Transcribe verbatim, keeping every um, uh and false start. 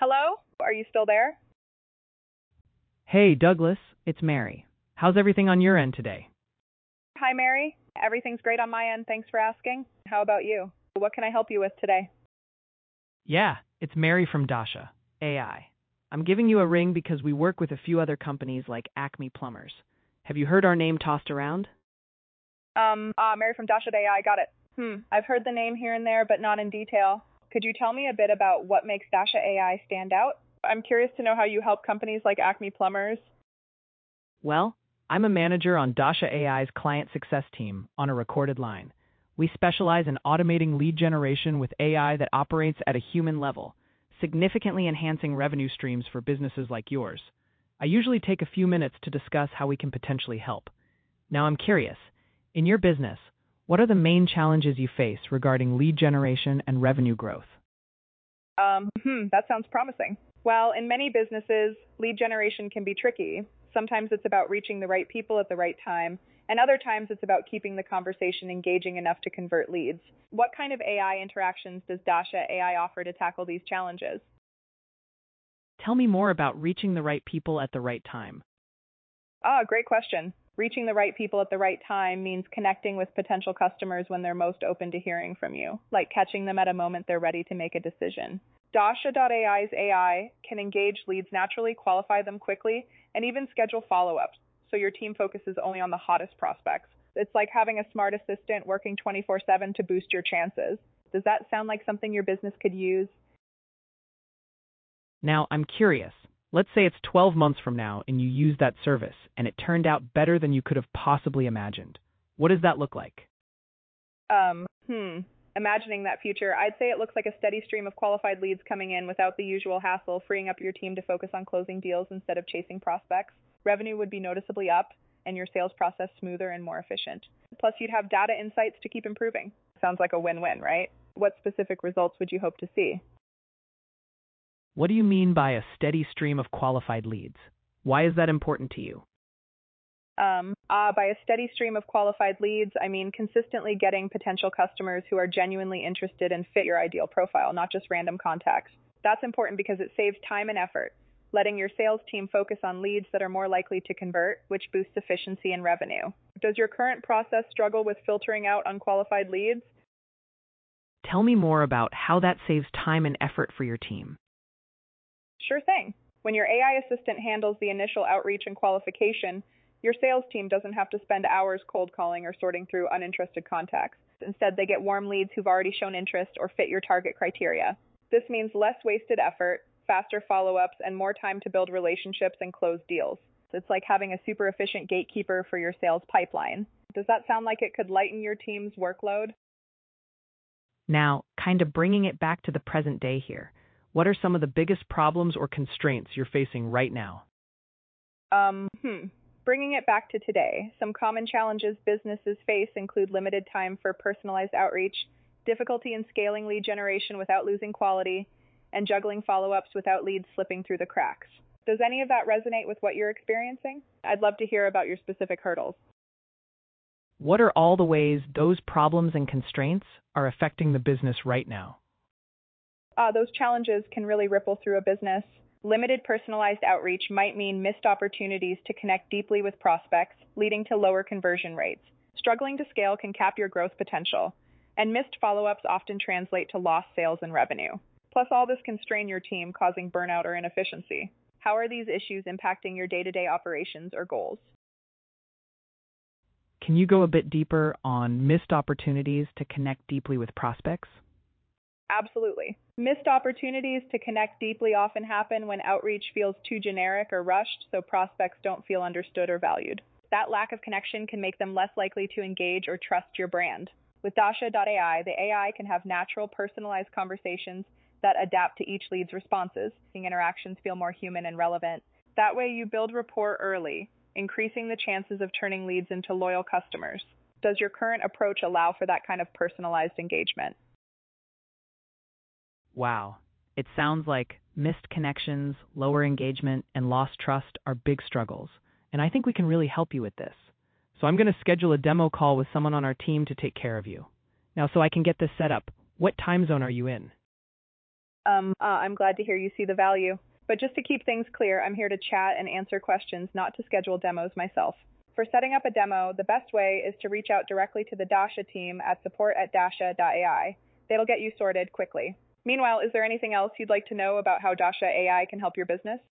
Hello? Are you still there? Hey, Douglas, it's Mary. How's everything on your end today? Hi, Mary. Everything's great on my end. Thanks for asking. How about you? What can I help you with today? Yeah, it's Mary from Dasha A I. I'm giving you a ring because we work with a few other companies like Acme Plumbers. Have you heard our name tossed around? Um, ah, Mary from Dasha A I. Got it. Hmm. I've heard the name here and there, but not in detail. Could you tell me a bit about what makes Dasha A I stand out? I'm curious to know how you help companies like Acme Plumbers. Well, I'm a manager on Dasha A I's client success team on a recorded line. We specialize in automating lead generation with A I that operates at a human level, significantly enhancing revenue streams for businesses like yours. I usually take a few minutes to discuss how we can potentially help. Now I'm curious, in your business, what are the main challenges you face regarding lead generation and revenue growth? Um, hmm, that sounds promising. Well, in many businesses, lead generation can be tricky. Sometimes it's about reaching the right people at the right time, and other times it's about keeping the conversation engaging enough to convert leads. What kind of A I interactions does Dasha A I offer to tackle these challenges? Tell me more about reaching the right people at the right time. Ah, great question. Reaching the right people at the right time means connecting with potential customers when they're most open to hearing from you, like catching them at a moment they're ready to make a decision. Dasha dot A I's A I can engage leads naturally, qualify them quickly, and even schedule follow-ups, so your team focuses only on the hottest prospects. It's like having a smart assistant working twenty-four seven to boost your chances. Does that sound like something your business could use? Now, I'm curious. Let's say it's twelve months from now and you use that service and it turned out better than you could have possibly imagined. What does that look like? Um, hmm. Imagining that future, I'd say it looks like a steady stream of qualified leads coming in without the usual hassle, freeing up your team to focus on closing deals instead of chasing prospects. Revenue would be noticeably up, and your sales process smoother and more efficient. Plus, you'd have data insights to keep improving. Sounds like a win-win, right? What specific results would you hope to see? What do you mean by a steady stream of qualified leads? Why is that important to you? Um, uh, by a steady stream of qualified leads, I mean consistently getting potential customers who are genuinely interested and fit your ideal profile, not just random contacts. That's important because it saves time and effort, letting your sales team focus on leads that are more likely to convert, which boosts efficiency and revenue. Does your current process struggle with filtering out unqualified leads? Tell me more about how that saves time and effort for your team. Sure thing. When your A I assistant handles the initial outreach and qualification, your sales team doesn't have to spend hours cold calling or sorting through uninterested contacts. Instead, they get warm leads who've already shown interest or fit your target criteria. This means less wasted effort, faster follow-ups, and more time to build relationships and close deals. It's like having a super efficient gatekeeper for your sales pipeline. Does that sound like it could lighten your team's workload? Now, kind of bringing it back to the present day here, what are some of the biggest problems or constraints you're facing right now? Um, hmm. Bringing it back to today, some common challenges businesses face include limited time for personalized outreach, difficulty in scaling lead generation without losing quality, and juggling follow-ups without leads slipping through the cracks. Does any of that resonate with what you're experiencing? I'd love to hear about your specific hurdles. What are all the ways those problems and constraints are affecting the business right now? Uh, those challenges can really ripple through a business. Limited personalized outreach might mean missed opportunities to connect deeply with prospects, leading to lower conversion rates. Struggling to scale can cap your growth potential, and missed follow-ups often translate to lost sales and revenue. Plus, all this can strain your team, causing burnout or inefficiency. How are these issues impacting your day-to-day operations or goals? Can you go a bit deeper on missed opportunities to connect deeply with prospects? Absolutely. Missed opportunities to connect deeply often happen when outreach feels too generic or rushed, so prospects don't feel understood or valued. That lack of connection can make them less likely to engage or trust your brand. With Dasha dot A I, the A I can have natural, personalized conversations that adapt to each lead's responses, making interactions feel more human and relevant. That way, you build rapport early, increasing the chances of turning leads into loyal customers. Does your current approach allow for that kind of personalized engagement? Wow. It sounds like missed connections, lower engagement, and lost trust are big struggles, and I think we can really help you with this. So I'm going to schedule a demo call with someone on our team to take care of you. Now, so I can get this set up, what time zone are you in? Um, uh, I'm glad to hear you see the value. But just to keep things clear, I'm here to chat and answer questions, not to schedule demos myself. For setting up a demo, the best way is to reach out directly to the Dasha team at support at dasha dot A I. They'll get you sorted quickly. Meanwhile, is there anything else you'd like to know about how Dasha A I can help your business?